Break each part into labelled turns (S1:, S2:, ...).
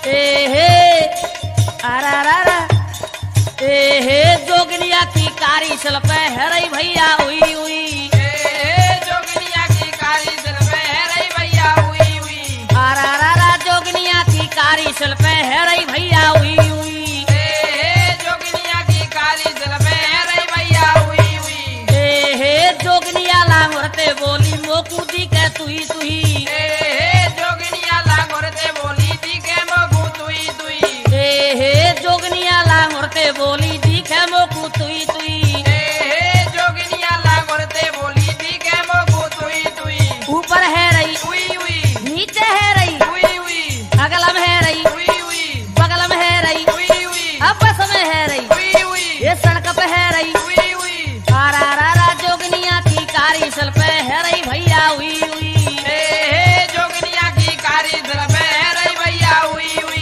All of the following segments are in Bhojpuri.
S1: जोगनिया की कारी सल पे है रही भैया हुई हुई।
S2: जोगनिया की कारी सल पे है रही भैया हुई हुई।
S1: जोगनिया की कारी सल पे है रही भैया हुई हुई।
S2: जोगनिया की कारी सल पे है रही भैया हुई हुई।
S1: जोगनिया लांगोरते बोली मोकू दी के तुही तुही।
S2: जोगनिया लांगोरते बोली दी के मोकू तुही तुही।
S1: जोगनिया लांगोरते बोली दी के मोकू तुही तुही।
S2: जोगनिया लांगोरते बोली दी के मोकू तुही तुही।
S1: ऊपर है रही
S2: हुई हुई।
S1: नीचे है रही
S2: हुई हुई।
S1: अगल में है रही
S2: हुई हुई।
S1: बगल में है रही
S2: हुई हुई।
S1: आपस में है रही
S2: हुई हुई।
S1: ये सड़क पे है रही।
S2: हुई हुई।
S1: जोगनिया की कारी सल पे है रही भैया हुई हुई।
S2: जोगनिया की कारी सल पे है रही भैया हुई हुई।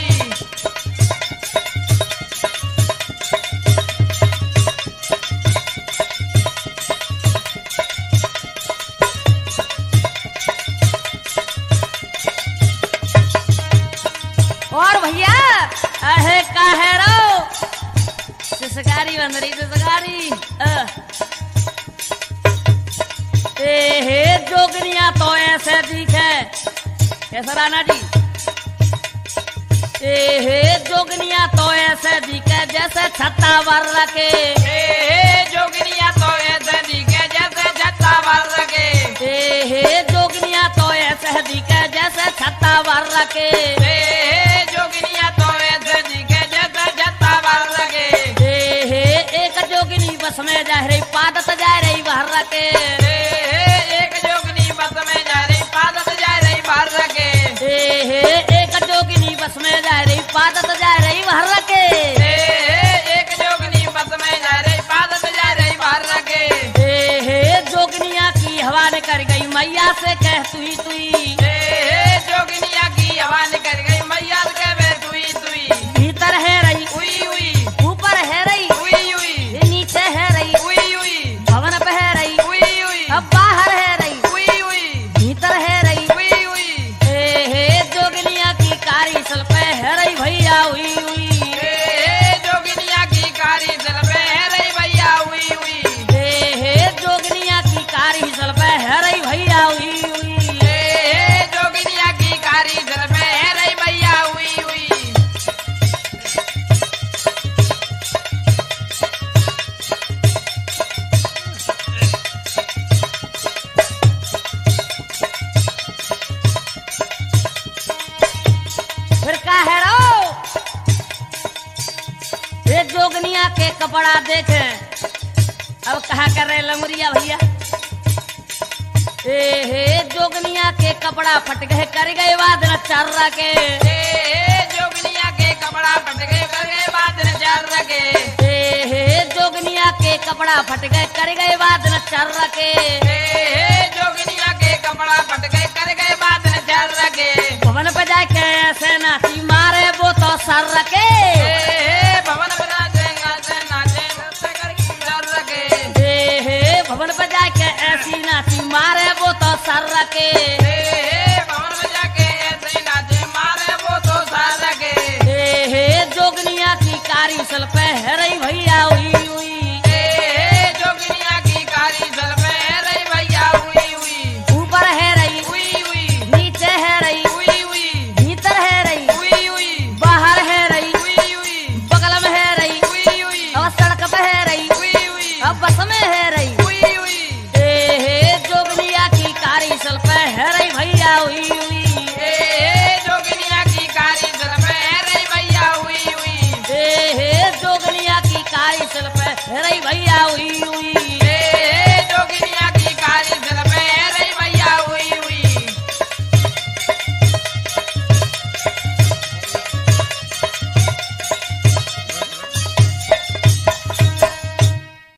S1: और भैया अहे काहे रो सिसगारी बंदरी सिसगारी। जोगनिया तो ऐसे दिखे कैसा राणा जी। जोगनिया तो ऐसे दिखे जैसे छत्ता वर रखे।
S2: जोगनिया तो ऐसे दिखे जैसे छत्ता वर रखे।
S1: जोगनिया तो ऐसे दिखे जैसे छत्ता वर रखे।
S2: जोगनिया तो ऐसे दिखे जैसे छत्ता वर रखे।
S1: एक जोगिनी बस में जा रही पादत जा रही बाहर रखे।
S2: एक जोगनी बस में जा रही पादत जा रही बाहर रखे।
S1: एक जोगिनी बस में जा रही पादत जा रही बाहर रखे।
S2: एक जोगनी बस में जा रही पादत जा रही बाहर रखे।
S1: जोगनिया की हवा ने कर गई मैया से कह तुई तुई।
S2: जोगनिया की हवा निकल गई मैया के वे तुई तुई।
S1: भीतर है रही
S2: हुई हुई।
S1: ऊपर है रही
S2: हुई हुई।
S1: नीचे है रही
S2: हुई हुई।
S1: भवन पे है रही
S2: हुई हुई।
S1: अब बाहर है रही
S2: हुई हुई।
S1: भीतर है रही।
S2: हुई हुई।
S1: जोगनिया की कारी सल पे है रही भैया हुई हुई।
S2: जोगनिया की कारी सल पे है रही भैया हुई हुई।
S1: जोगनिया की कारी सल पे है रही भैया हुई हुई।
S2: जोगनिया की कारी सल पे है रही भैया हुई हुई।
S1: फिर का है रो ये जोगनिया के कपड़ा देखे। अब कहा कर रहे लंगुरिया भैया। जोगनिया के कपड़ा फट गए कर गए बाद न चर्रा के।
S2: जोगनिया के कपड़ा फट गए कर गए बाद न चार रखे।
S1: जोगनिया के कपड़ा फट गए कर गए बाद न चर्रा के।
S2: जोगनिया के कपड़ा फट गए कर गए बाद न चार रखे।
S1: भवन पे जाके ऐसे नाची मारे वो तो सर रखे।
S2: भवन बना देगा से नाचे नृत्य करके चार रखे।
S1: भवन पे जाके ऐसी नाची मारे वो तो सर रखे।
S2: भवन में जाके ऐसे नाचे मारे वो तो सार रखे।
S1: जोगनिया की कारी सल पे है रही भैया हुई हुई।
S2: जोगनिया की कारी सल पे है रही भैया हुई हुई।
S1: ऊपर है रही
S2: हुई हुई।
S1: नीचे है रही
S2: हुई हुई।
S1: भीतर है रही
S2: हुई हुई।
S1: बाहर है रही
S2: हुई हुई।
S1: बगल में है रही
S2: हुई हुई।
S1: और सड़क पे है रही
S2: हुई हुई।
S1: अब बस में है रही।